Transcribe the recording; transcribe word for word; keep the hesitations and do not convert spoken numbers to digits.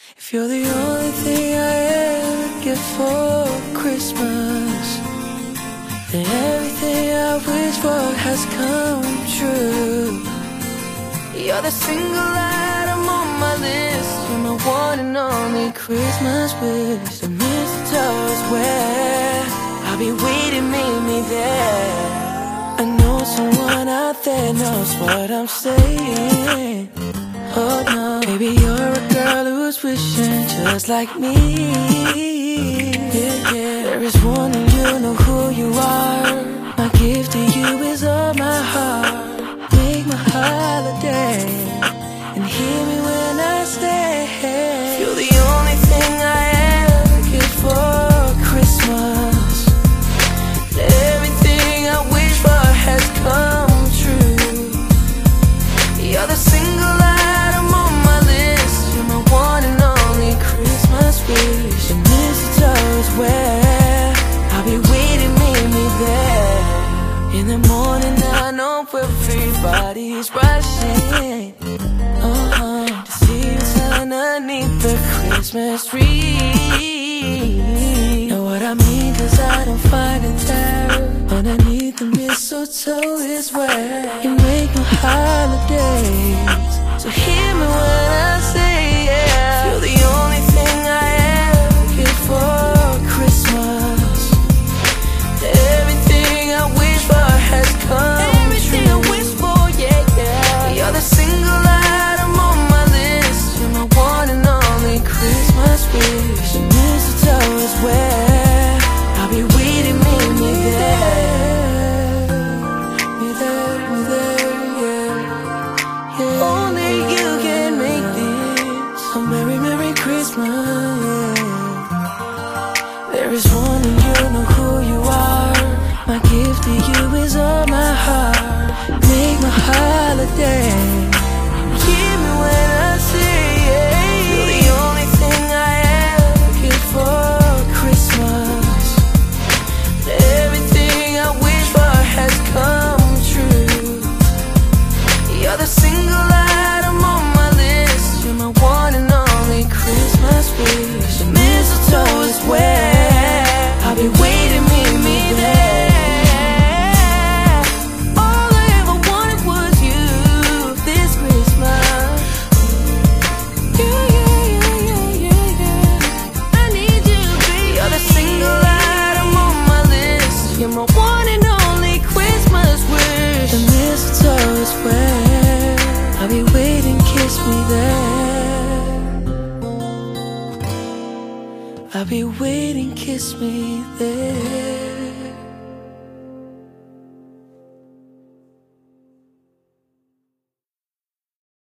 If you're the only thing I ever get for Christmas, then everything I wish for has come true. You're the single item on my list. You're my one and only Christmas wish. The mistletoe's where I'll be waiting, meet me there. I know someone out there knows what I'm saying. Oh no, baby, you're a girl who's wishing just like me. Yeah, yeah. There is one and you know who you are. My gift to you is all my heart. Make my holiday and hear me when I say, you're the only thing I ever get for Christmas. Everything I wish for has come true. You're the single item on my list. You're my one and only Christmas wish. The mistletoe is where I'll be waiting, meet me there. In the morning I know everybody's rushing uh-huh, to see what's underneath the Christmas tree. Know what I mean, cause I don't find it there. Underneath the mistletoe is where you make my holidays. So hear me when I say, yeah, you're the only thing I ever get for Christmas. Everything I wish for has come Everything true. I wish for, yeah, yeah. You're the single item on my list. You're my one and only Christmas wish. The mistletoe is where I'll be waiting, meet me there. Me there, me there, yeah, yeah. Only you can make this a merry, merry Christmas, yeah. There is one and you know who you are. My gift to you is all my heart. Make my holiday. Hear me when I say, yeah, you're the only thing I ever get for Christmas. Everything I wish for has come true. You're the single item on my list. You're my one and only Christmas wish. The mistletoe is where I'll be waiting, meet me there. You're my one and only Christmas wish. The mistletoe is where I'll be waiting, kiss me there. I'll be waiting, kiss me there.